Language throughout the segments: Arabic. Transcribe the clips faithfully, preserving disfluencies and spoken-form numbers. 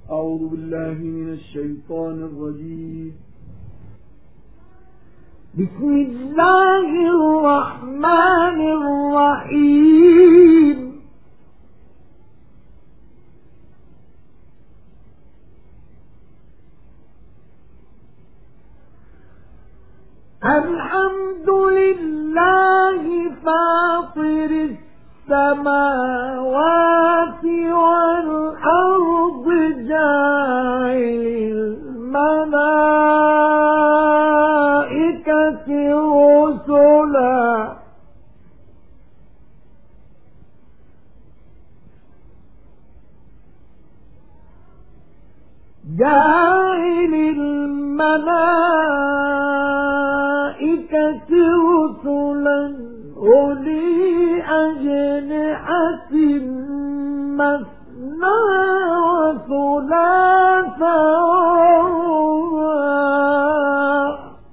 أعوذ بالله من الشيطان الرجيم. بسم الله الرحمن الرحيم. الحمد لله فاطر السماوات والأرض جاعل الملائكة رسلا جاعل الملائكة رسلا أولي أجنحة مثنى وثلاث ورباع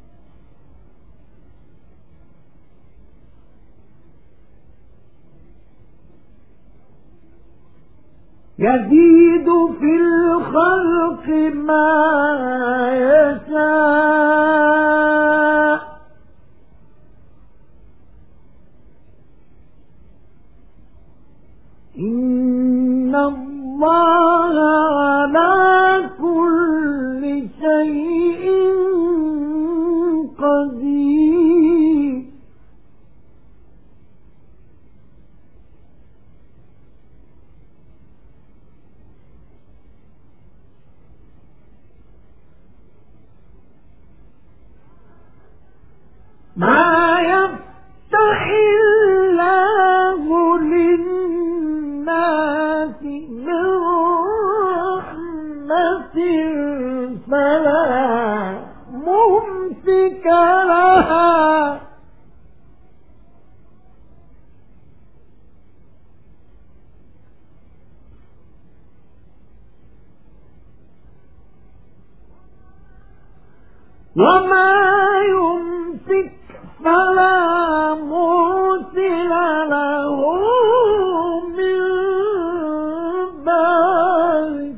يزيد في الخلق ما يشاء إن الله على كل شيء قدير. ما يفتح الله للناس من رحمة فلا ممسك لها وما يمسك فلا مرسل له من بعده.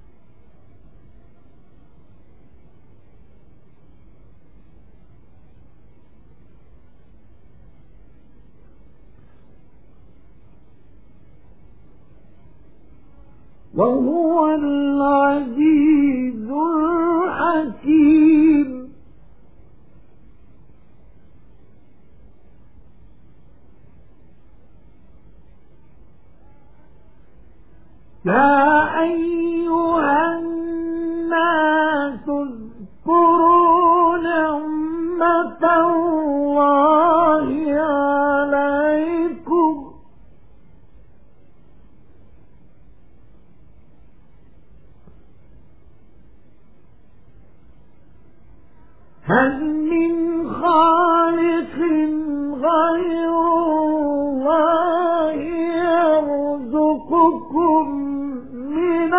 وهو العزيز الحكيم. يا أيها الناس اذكروا نعمة الله عليكم هل من خالق غير الله يرزقكم من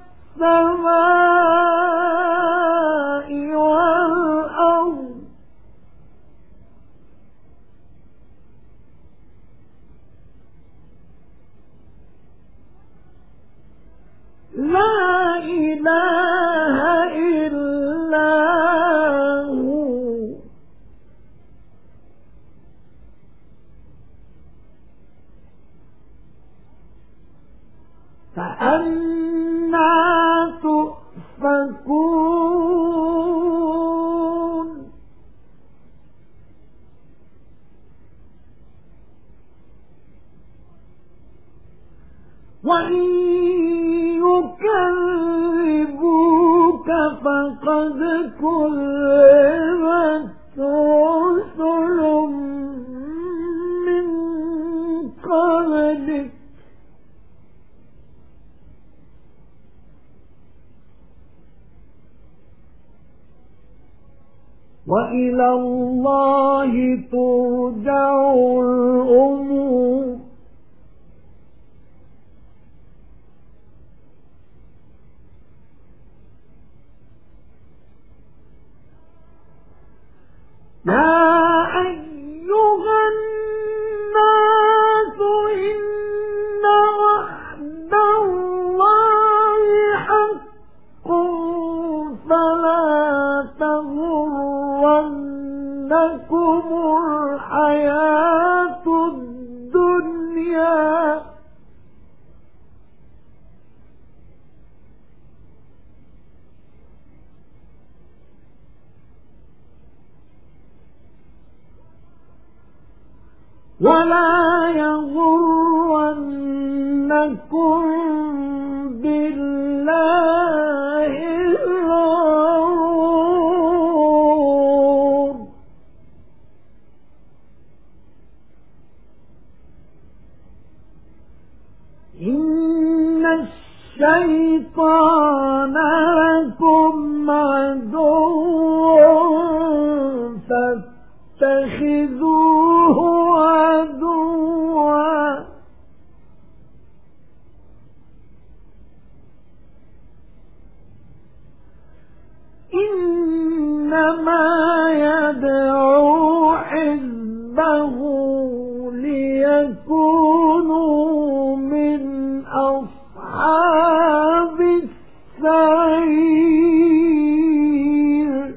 السماء والأرض لا إله إلا هو فأنى تؤفكون. وإن يكذبوك فقد كذبت رسل من قبلك وإلى الله ترجع الأمور. يا أيها الناس إن وعد الله حق ولا يغرنكم بالله الغرور إن الشيطان لكم عدو فاتخذوه عدوا إنما يدعو حزبه ليكونوا من أصحاب السعير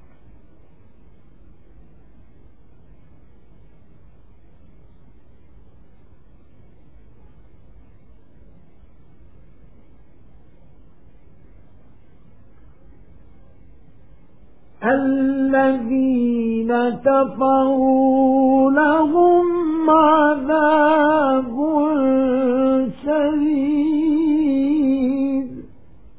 الذين كفروا لهم عذاب شديد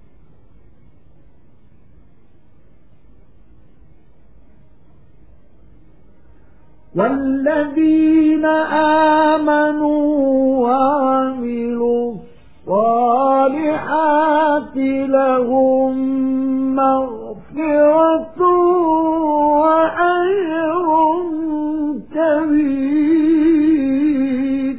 والذين آمنوا وعملوا الصالحات لهم مغفرة وأجر كبير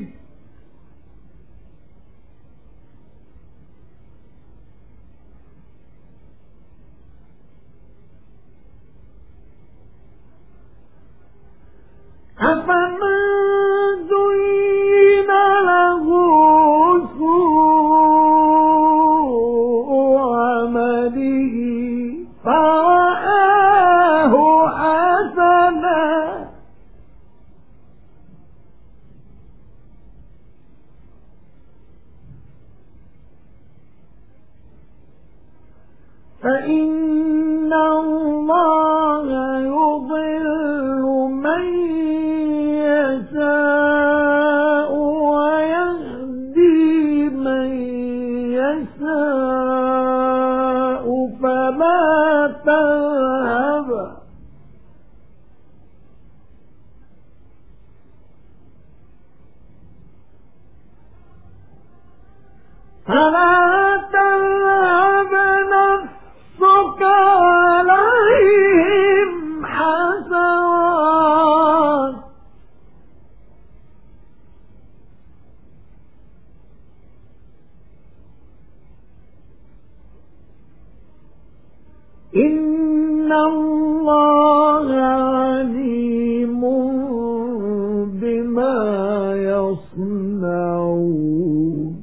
أفمن زين له سوء عمله فرآه حسنا فإن الله يضل من يشاء ويهدي من يشاء فلا تذهب فلا تذهب نفسك عليهم حسرات إن الله عليم بما يصنعون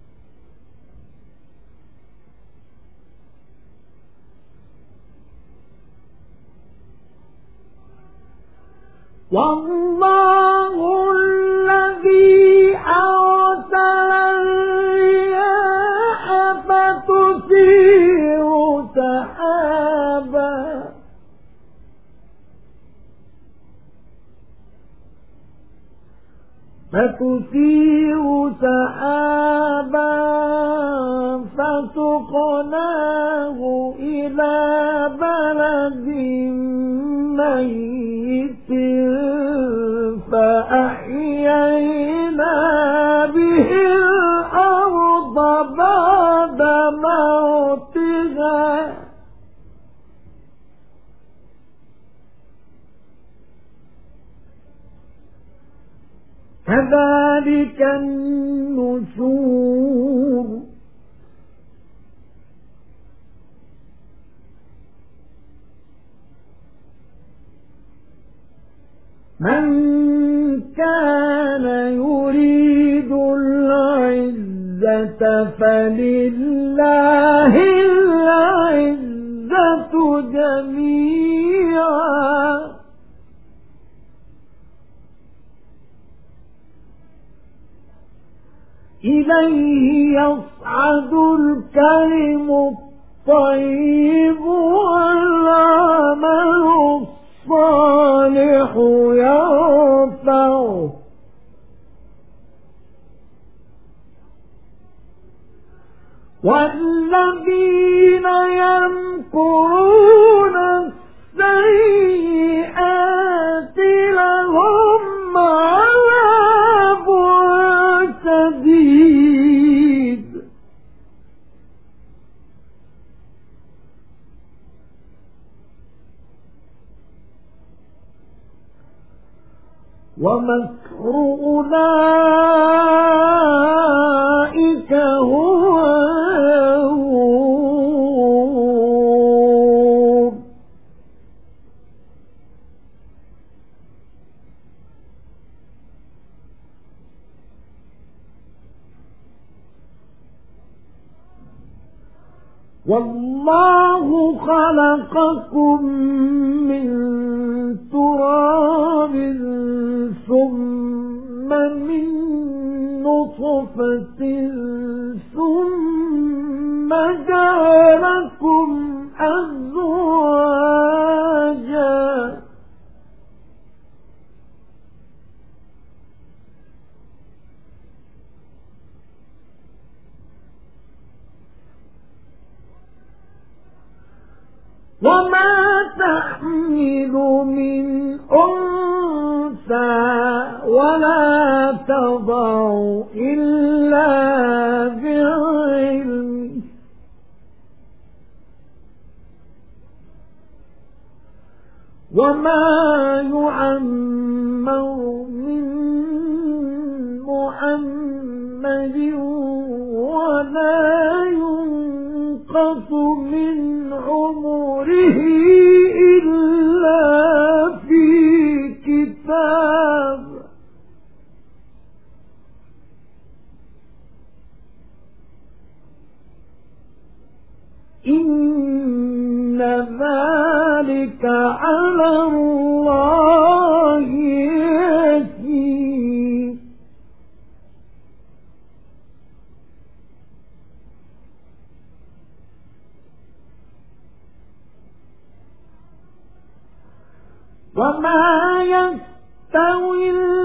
والله الذي أرسل الرياح فتثير سحابا فتثير سحابا فسقناه إلى بلد ميت فأحيينا به الأرض بعد موتها كذلك النشور من كان يريد العزة فلله العزة جميعا إليه يصعد الكلم الطيب والعمل الصالح يرفعه والذين يمكرون السيئات لهم عذاب شديد ومكر أولئك هو يبور والله خلقكم من تراب ثم من نطفة ثم جعلكم أزواجا وما تحمل من أنثى ولا تضع إلا بعلمه وما يعمر من محمد ولا ينقص من عمره إلا في كتاب إن ذلك على الله يسير وما يستوي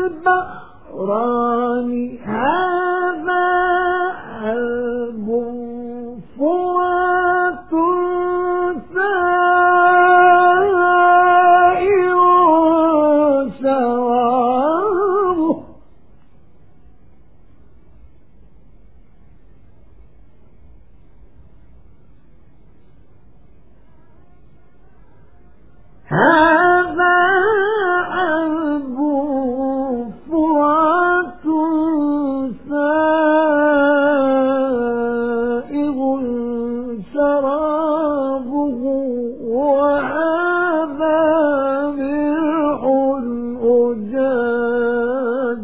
البحران هذا عذب فرات سائغ شرابه هذا عذب فرات سائغ شرابه وهذا ملح أجاج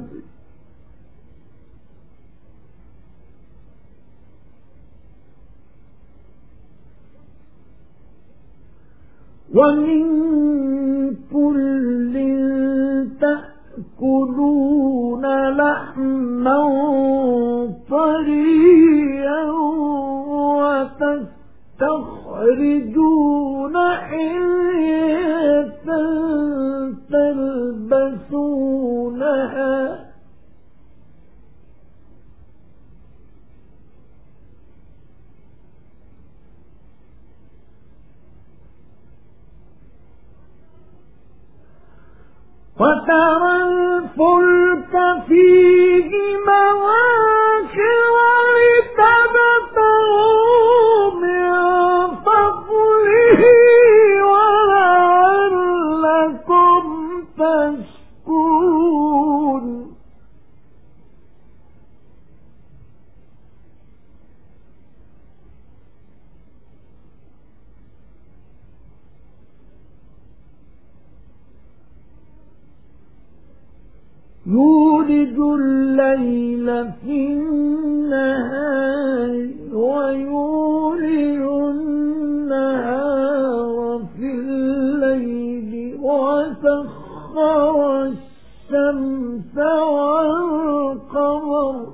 ومن كل تأكلون لحما طريا وتستخرجون حلية تلبسونها وترى الفلك فيه مواخر لتبتغوا من فضله ولعلكم تشكرون يولج الليل في النهار ويولج النهار في الليل وسخر الشمس والقمر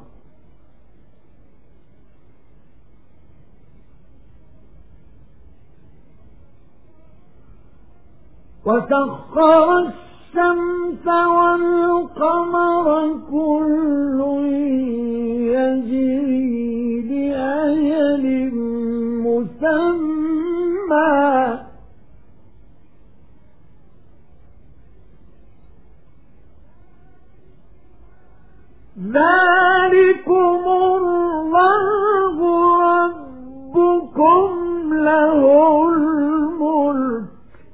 وسخر الشمس والقمر كل يجري لأجل مسمى ذلكم الله ربكم له الملك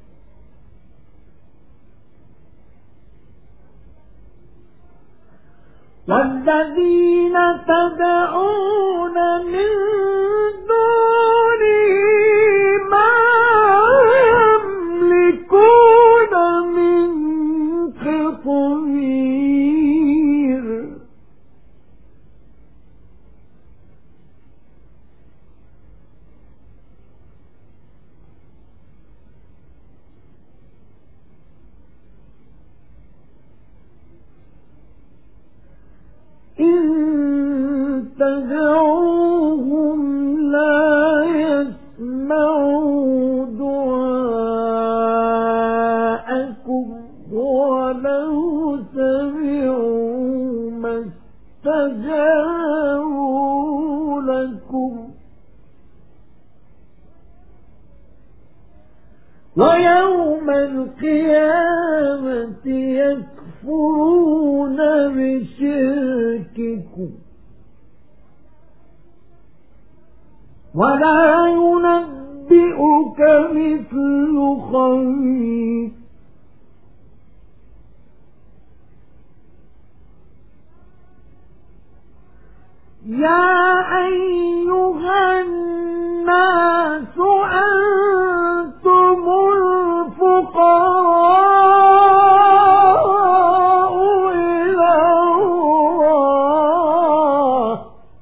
والذين تدعون من دونه ما يملكون من قطمير إن تدعوهم لا يسمعوا دعاءكم ولو سمعوا ما استجابوا لكم ويوم القيامة يكفرون بشرككم ولا ينبئك مثل خبير يا أيها الناس أنتم الفقراء إلى الله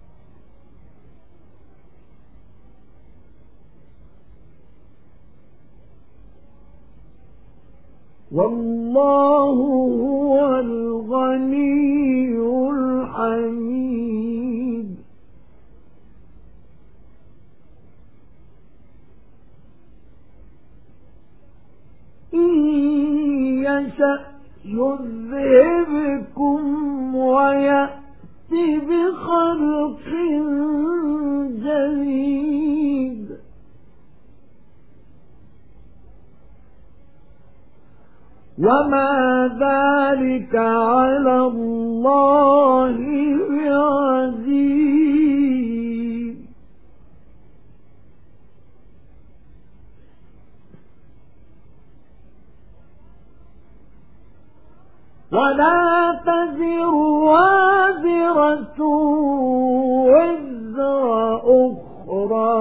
والله هو الغني الحميد إن يشأ يذهبكم ويأتي بخلق جديد وما ذلك على الله بعزيز ولا تزر وازرة وزر أخرى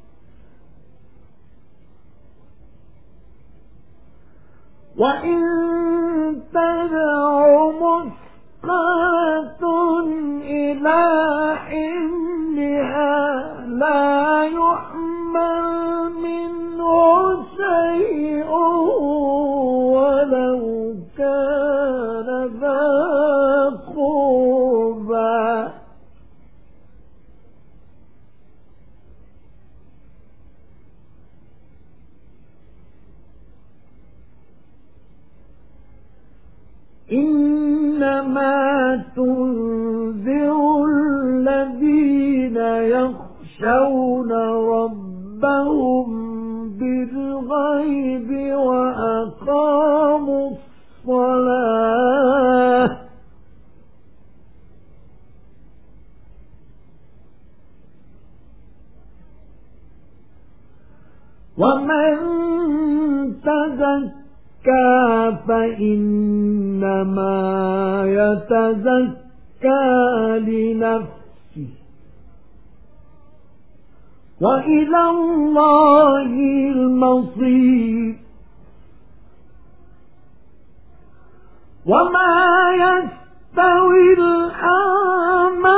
وإن تدع مثقلة إلى حملها لا يحمل منه شيء ولو كان ذا قربى إنما تنذر الذين يخشون ربهم بالغيب وأقاموا الصلاة ومن تزكى فإنما يتزكى لنفسه وإلى الله المصير وما يستوي الأعمى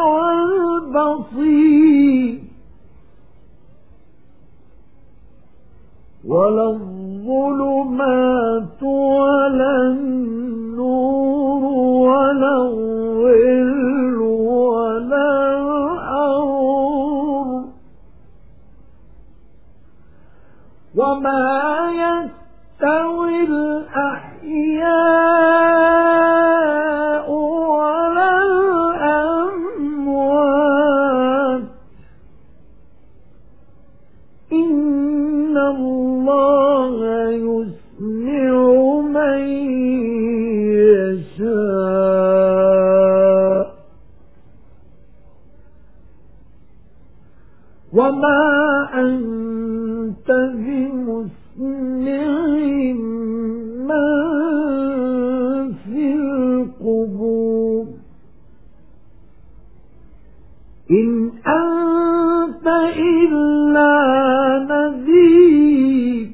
والبصير ولا الظلمات ولا النور ولا الظل ولا الحرور وما يستوي الأحياء ولا الأموات إن الله يسمع من يشاء وما أنت بمسمع من في القبور إن أنت إلا نذير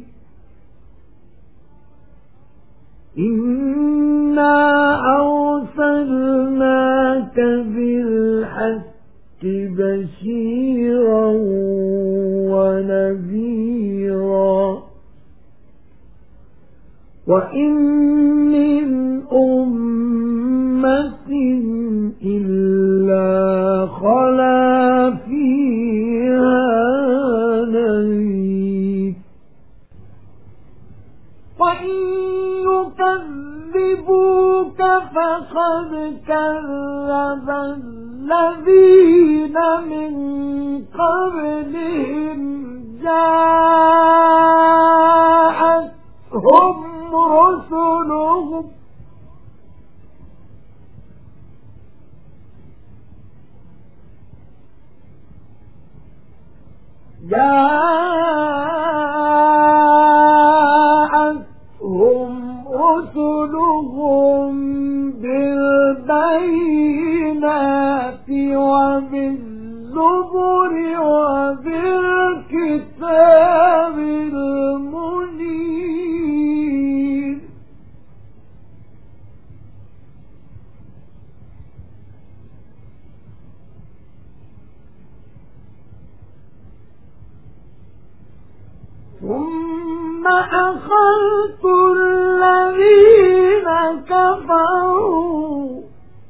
إنا أرسلناك بالحق بشيرا ونذيرا وإن من أمة إلا خلا فيها نذير وإن يكذبوك فقد كذب الذين من قبلهم جاءتهم رسلهم جاءتهم رسلهم بالبينات وبالزبر وبالكتاب المنير ثم أخذت الذين كفروا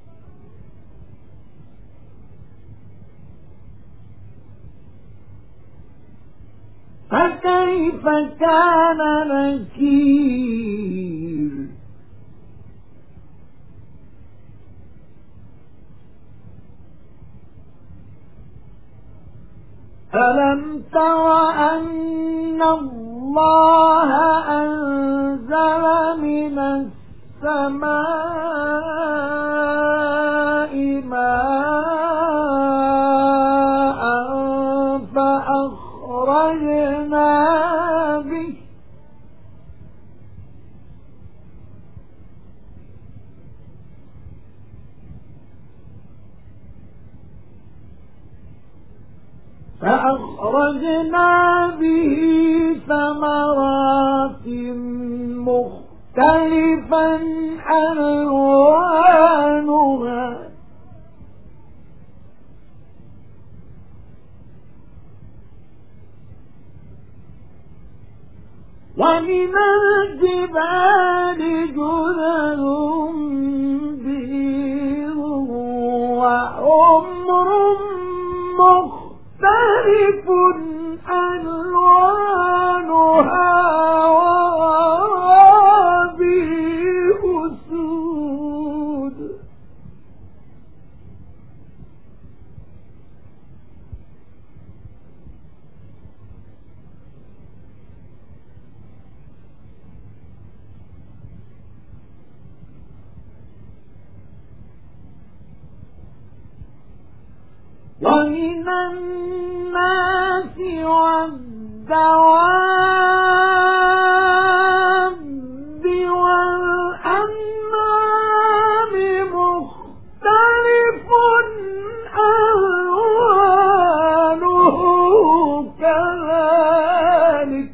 فكيف كان نكير ألم تر أن الله أنزل من السماء ماء فأخرجنا به فأخرجنا به ثمرات مختلفا ألوانها ومن الجبال جدد بيض وحمر مختلف ألوانها وغرابيب سود ومن الناس والدواب والأنعام مختلف ألوانه كذلك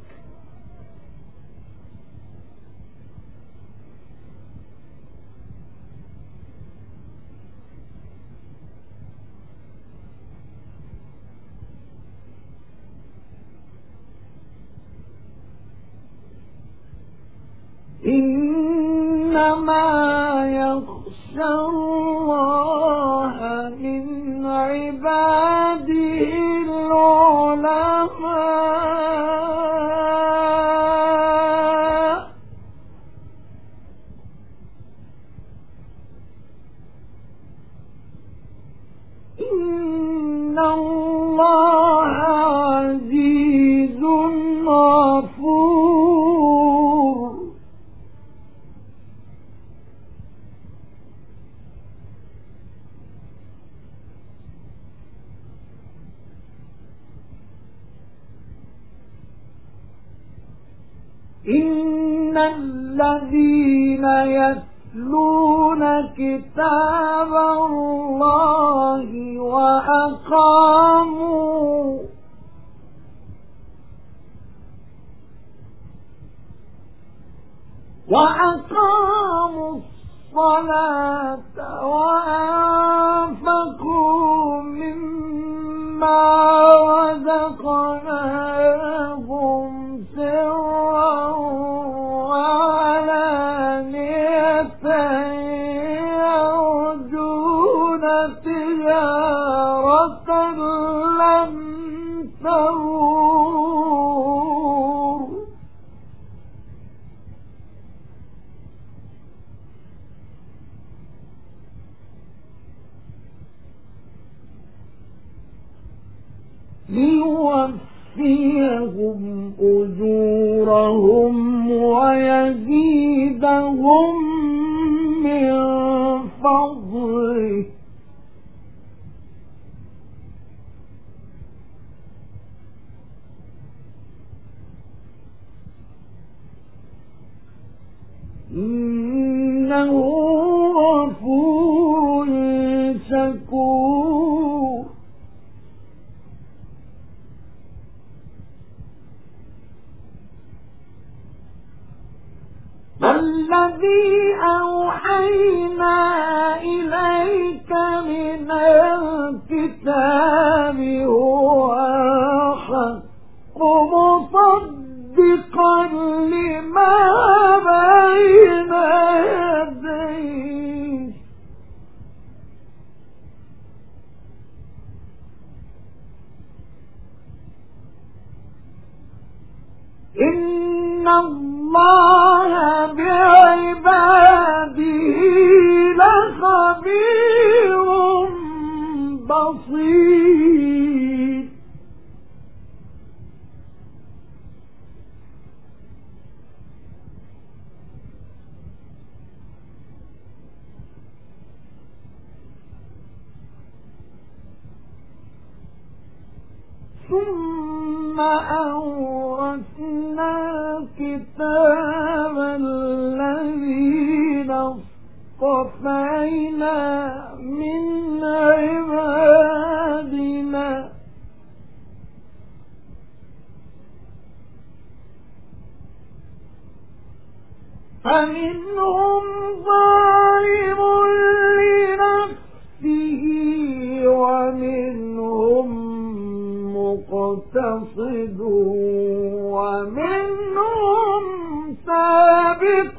إنما يخشى الله من عباده العلماء إن الله عزيز إن الذين يتلون كتاب الله وأقاموا وأقاموا الصلاة وأنفقوا مما رزقناهم سرا وعلانية يرجون تجارة لن تبور ليوفيهم أجورهم ويزيدهم من فضله إنه غفور شكور والذي أوحينا إليك من الكتاب هو الحق مصدقا لما بين يديه إن الله بعباده لخبير بصير ثم أورثنا الكتاب الذين اصطفينا من عبادنا فمنهم ظالم لنفسه ومنهم مقتصد ومنهم سابق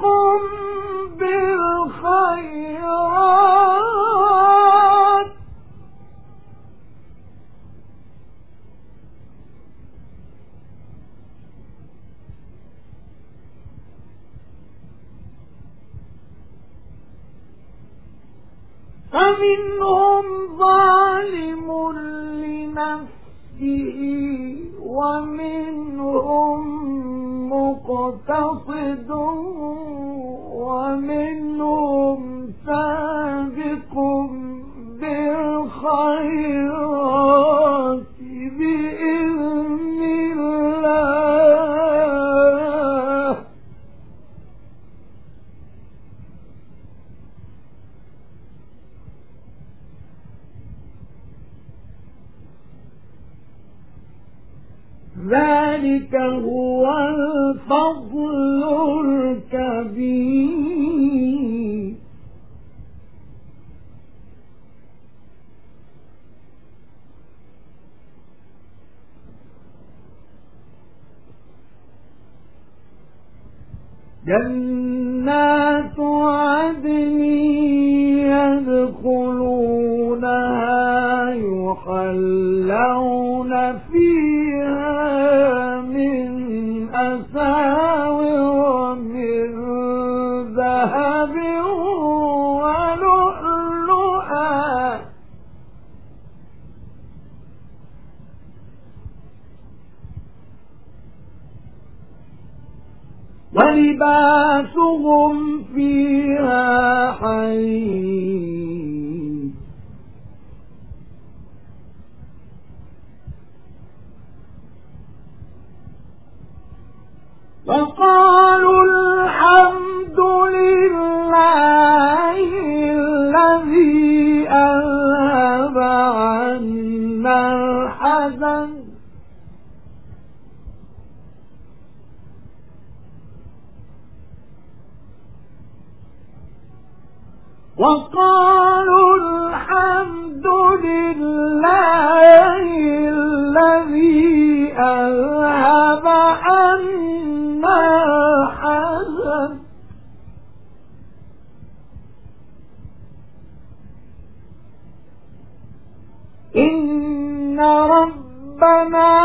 بالخيرات فمنهم ظالم لنفسه ومنهم مقتصد ومنهم سابق بالخيرات بإذن الله ذلك هو الفضل الكبير جنات عدن يدخلونها يحلون فيها من أساور من ذهب ولؤلؤا ولباسهم فيها حرير وقالوا الحمد لله الذي أذهب عنا الحزن وقالوا الحمد لله الذي أذهب عنا الحزن إن ربنا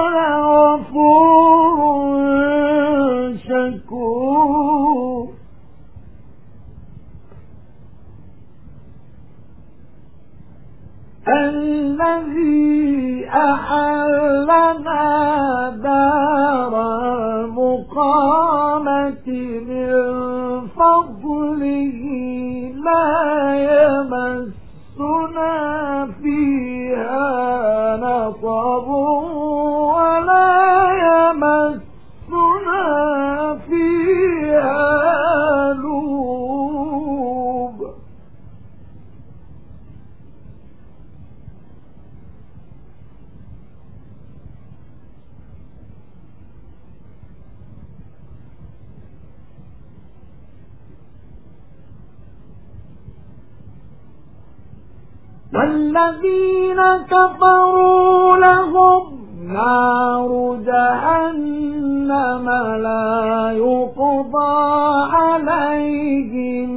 لغفور شكور الذي أحلنا دار المقامة من فضله لا يمسنا فيها نصب ولا يمسنا فيها لوب والذين كفروا لهم نار جهنم لا يقضى عليهم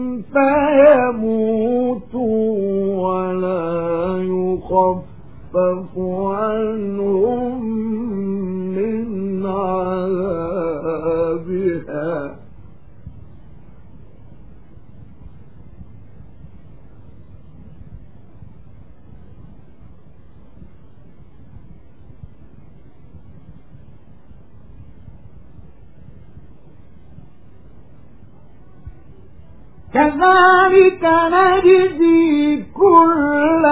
فيموتوا ولا يخفف عنهم من عذابها كذلك نجزي كل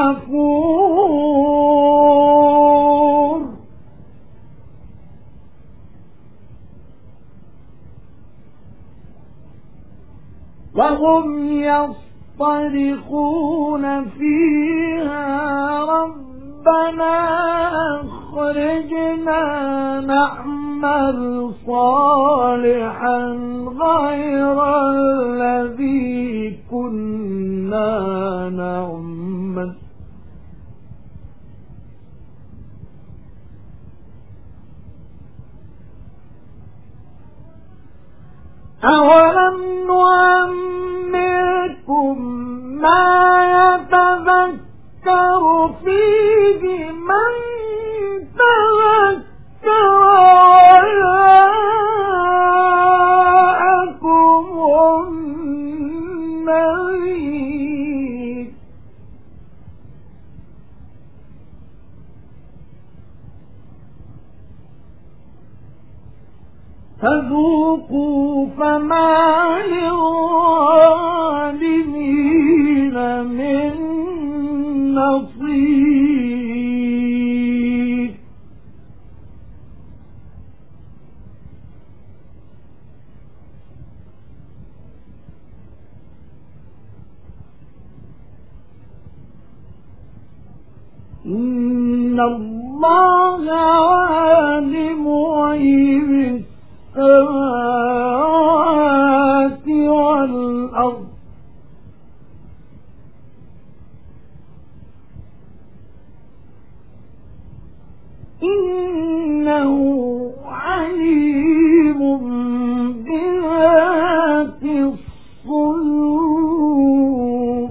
كفور وهم يصطرخون فيها ربنا أخرجنا نعمل صالحا غير الذي كنا نعمل أولم نعمركم ما يتذكر فيه من تذكر وجاءكم النذير فذوقوا فما للظالمين من نصير إن الله عالم غيب السماوات والأرض إنه عليم بذات الصدور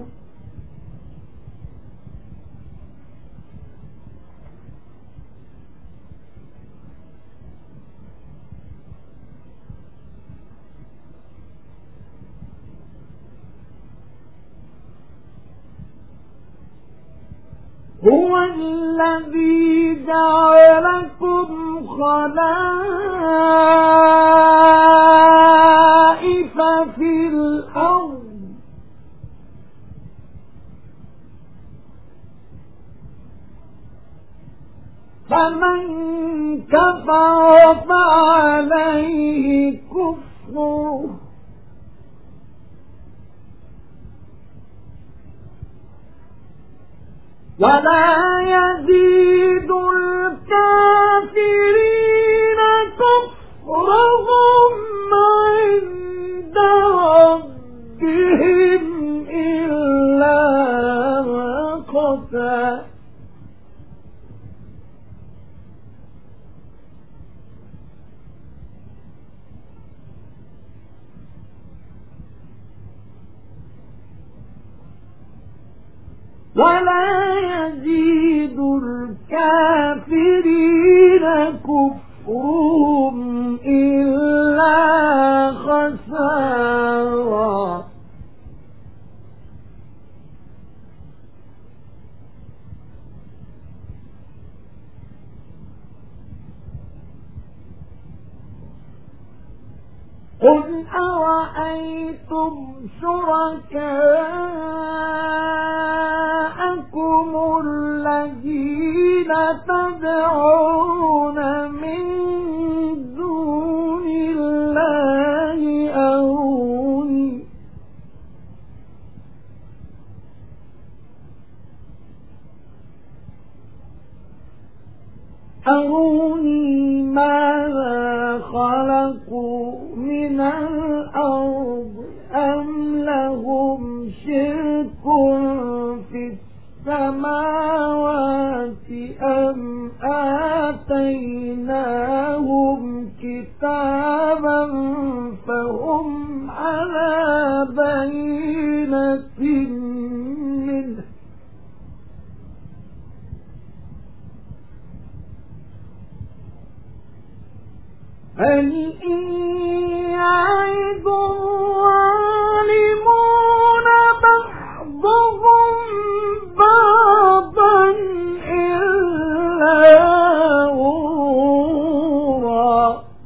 هو الذي جعلكم خلائف في الأرض فمن كفر فعليه كفره ولا يزيد الكافرين كفرهم عند ربهم إلا مقتا ولا يزيد الكافرين كفرهم إلا خسارا قل أرأيتم شركاءكم الذين تدعون من دون الله أروني أروني ماذا خلقوا من الأرض أم لهم شرك في السماوات أم آتيناهم كتابا فهم على بينة منه هل إن يعد الظالمون بعضهم بعضا إلا غرورا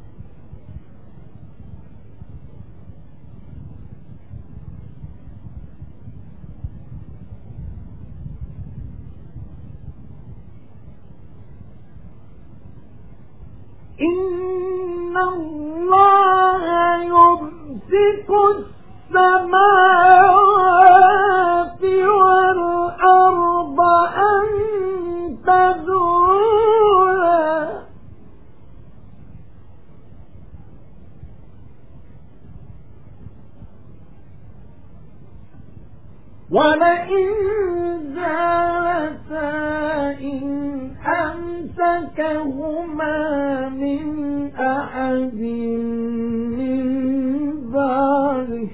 إن الله يمسك السماوات والأرض أن تزولا ولئن زالتا إن أمسكهما من أحد من بعده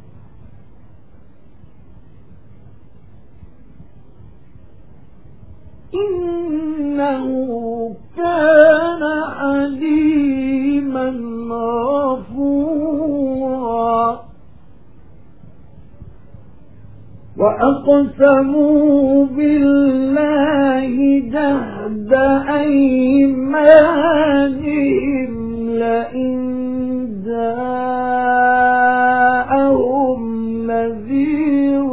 إنه كان حليما غفورا وأقسموا بالله جهد أيمانهم لئن جاءهم نذير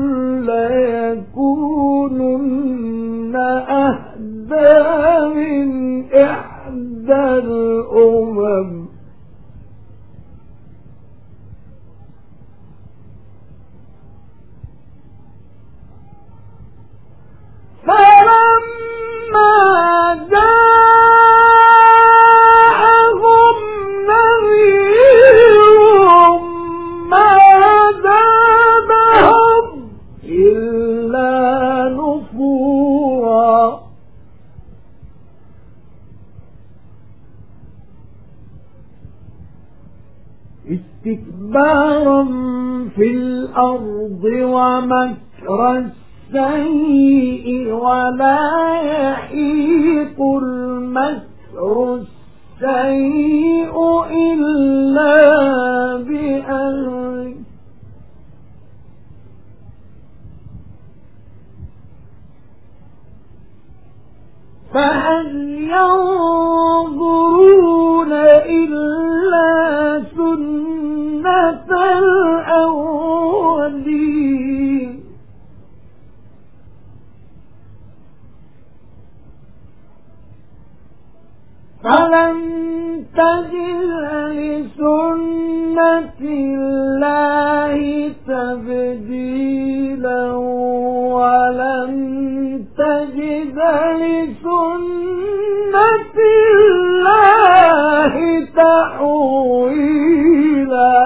ليكونن أهدى من إحدى الأمم فلما جاءهم نذير ما زادهم إلا نفورا استكبارا في الأرض ومكر السيء ولا يحيق المكر السيء إلا بأهله فهل ينظرون إلا سنة الأولين ولن تجد لسنة الله تبديلا ولن تجد لسنة الله تحويلا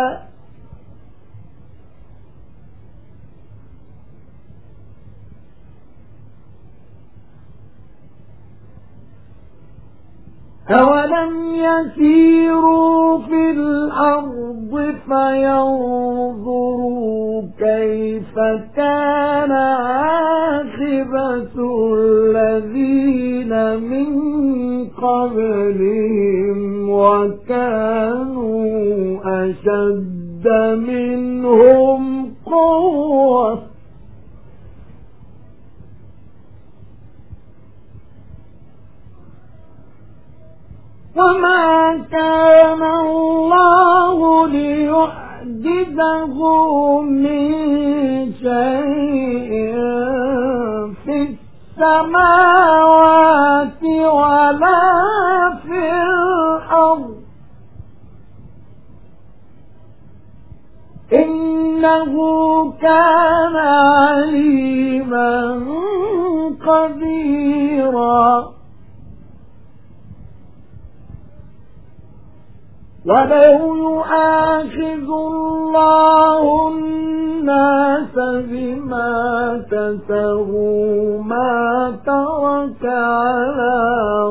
أولم يسيروا في الأرض فينظروا كيف كان عاقبة الذين من قبلهم وكانوا أشد منهم قوة وما كان الله ليعجزه من شيء في السماوات ولا في الأرض إنه كان عليما قديرا ولو يؤاخذ الله الناس بما كسبوا ما ترك على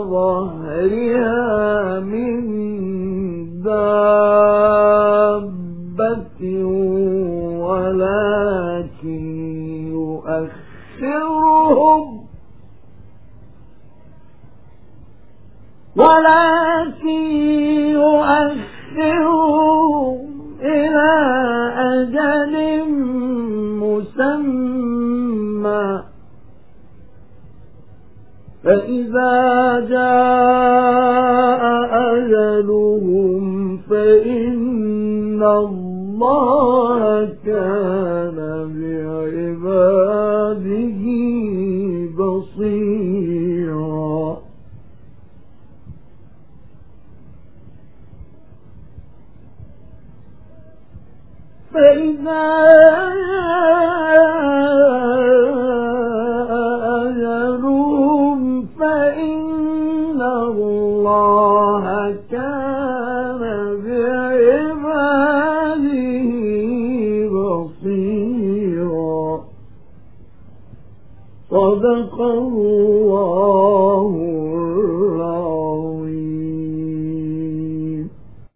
ظهرها من دابة ولكن يؤخرهم ولكن يؤخرهم إلى أجل مسمى فإذا جاء أجلهم فإن الله كان بعباده بصيرا فإذا أجلهم فإن الله كان بعباده بصيرا صدق الله العظيم.